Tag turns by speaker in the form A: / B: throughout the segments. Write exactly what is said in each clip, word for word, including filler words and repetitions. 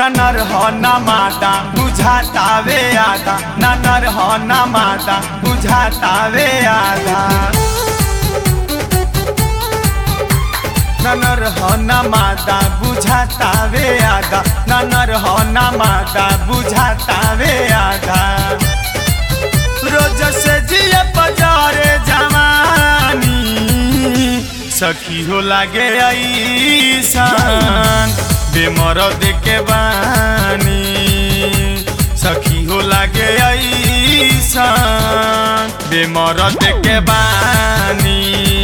A: न नर हो न मादा बुझातावे आधा न नर हो न मादा बुझातावे आधा न नर हो न मादा बुझातावे आधा न नर हो न मादा बुझातावे आधा रोज से जिए बजारे जवानी सखी हो लागे ऐसान बेमरद के बानी सखी हो लागे ऐसान बेमरद के बानी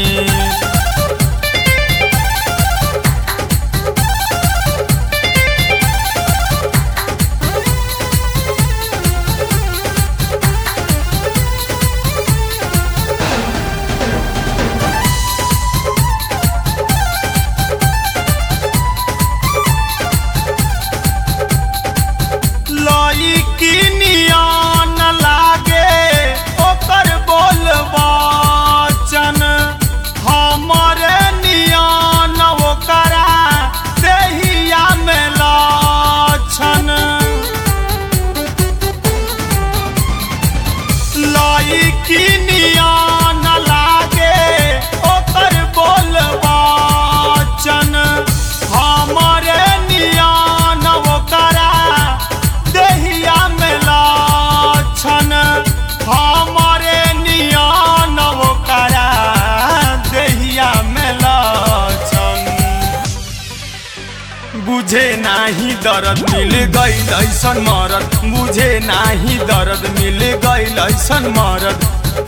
A: बुझे नाही दर्द मिल गईल ऐसन मरद बुझे नाही दर्द मिल गईल ऐसन मरद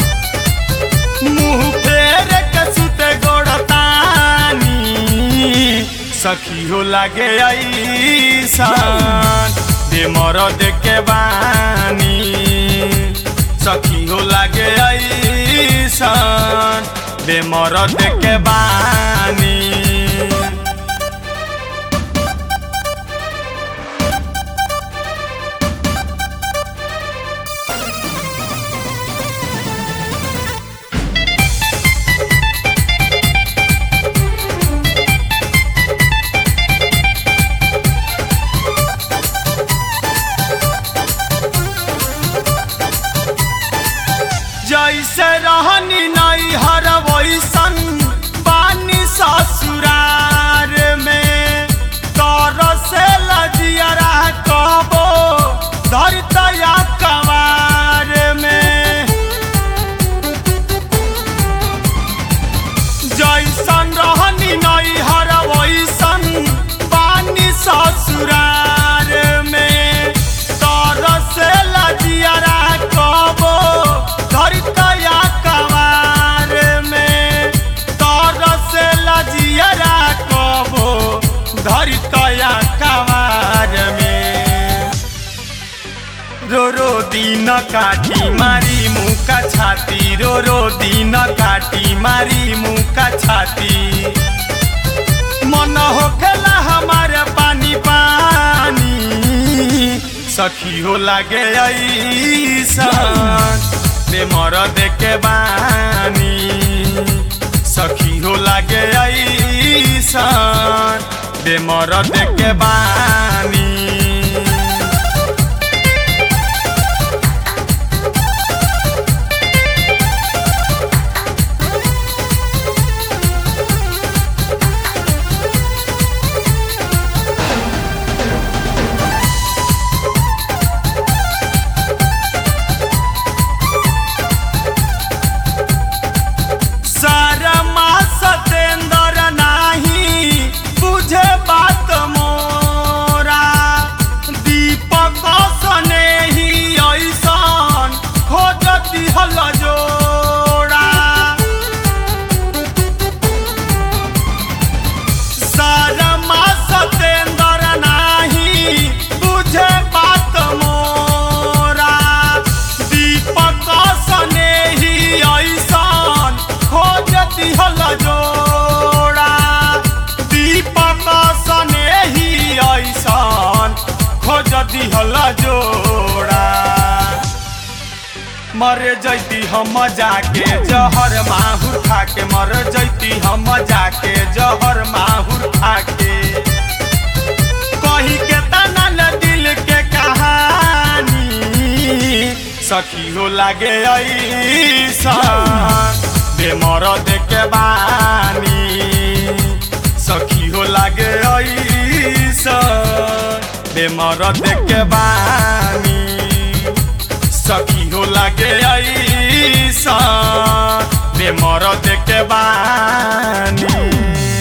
A: मुँह फेर के सुते गोड़तानी सखी हो लागे ऐसन बेमरद के बानी सखी हो लागे ऐसन बेमरद के बानी जैसे रहनी नहीं हर वैसन बानी ससुरार में तर से लजियरा कहबो धरतया कवार में जैसन रहनी नहीं हर वैसन बानी ससुरार में तर से लजियरा कहबो धरतया कवार में तर से लजियरा कबो धरतया कवार में रो रो दिन काटी मारी मुँह का छाती रो रो दिन काटी मारी मुँह का छाती मन होखेला हमारे पानी पानी सखी हो लागे ऐसन बेमरद के बानी सखी हो लागे ऐसन बेमरद के बानी दिहला जोड़ा मर जैती हम जाके जहर माहुर खाके मर जैती हम जाके जहर माहुर खाके कही के तना सखी हो लागे ऐसन बेमरद के बानी सखी हो लागे ऐसन बेमरद के बानी सखी हो लागे ऐसन बेमरद के बानी।